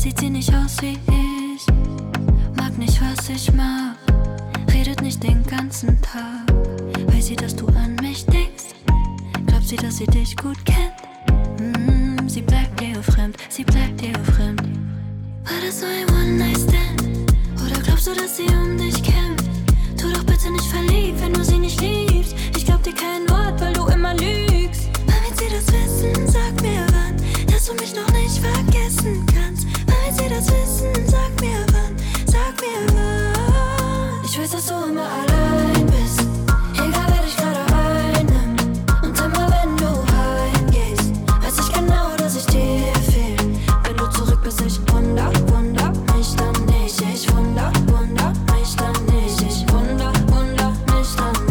sieht sie nicht aus wie ich. Mag nicht, was ich mag. Redet nicht den ganzen Tag. Weiß sie, dass du an mich denkst? Glaubt sie, dass sie dich gut kennt? Sie bleibt dir fremd, sie bleibt dir fremd. War das so ein One-Night-Stand? Oder glaubst du, dass sie um dich kämpft? Tu doch bitte nicht verliebt, wenn du sie nicht liebst. Ich glaub dir kein Wort, weil du immer lügst. Wann wird sie das wissen? Sag mir wann, dass du mich noch nicht vergessen kannst. Wann wird sie das wissen? Sag mir wann, sag mir wann. Ich weiß, dass du immer allein bist, egal wer dich gerade einnimmt. Und immer wenn du heimgehst, weiß ich genau, dass ich dir fehl. Wenn du zurück bist, ich wunder mich dann nicht. Ich wunder mich dann nicht. Ich wunder mich dann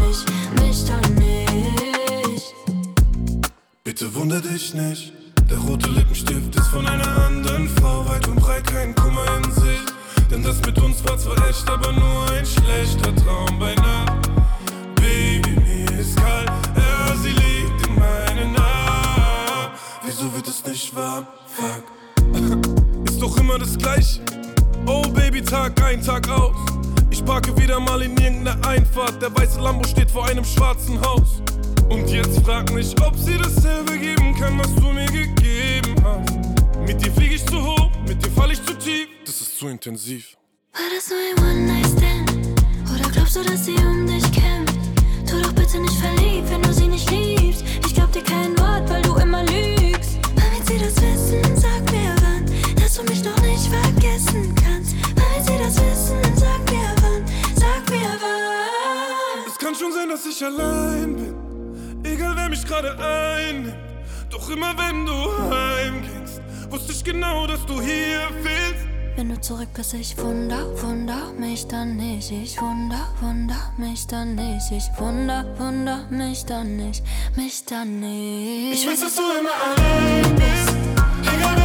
nicht. Bitte wunder dich nicht. Der rote Lippenstift ist von einer anderen Frau. Weit und breit kein Kummer in sich. Denn das mit uns war zwar echt, aber nur ein schlechter Traum bei Nacht. Baby, mir ist kalt, ja, sie liegt in meinen Armen. Wieso wird es nicht warm? Fuck. Ist doch immer das Gleiche. Oh Baby, Tag ein, Tag aus. Ich parke wieder mal in irgendeiner Einfahrt. Der weiße Lambo steht vor einem schwarzen Haus. Und jetzt frag mich, ob sie dasselbe geben kann, was du mir gegeben hast. Mit dir flieg ich zu hoch, mit dir fall ich zu tief. Das ist zu intensiv. War das nur ein One-Night-Stand? Oder glaubst du, dass sie um dich kämpft? Tu doch bitte nicht verliebt, wenn du sie nicht liebst. Ich glaub dir kein Wort, weil du immer lügst. Wann wird sie das wissen? Sag mir wann, dass du mich noch nicht vergessen kannst. Wann wird sie das wissen? Sag mir wann, sag mir wann. Es kann schon sein, dass ich allein bin, egal wer mich gerade einnimmt. Doch immer wenn du heimgingst, wusste ich genau, dass du hier fehlst. Wenn du zurück bist, ich wunder mich dann nicht. Ich wunder mich dann nicht. Ich wunder mich dann nicht. Ich weiß, dass du immer allein bist, egal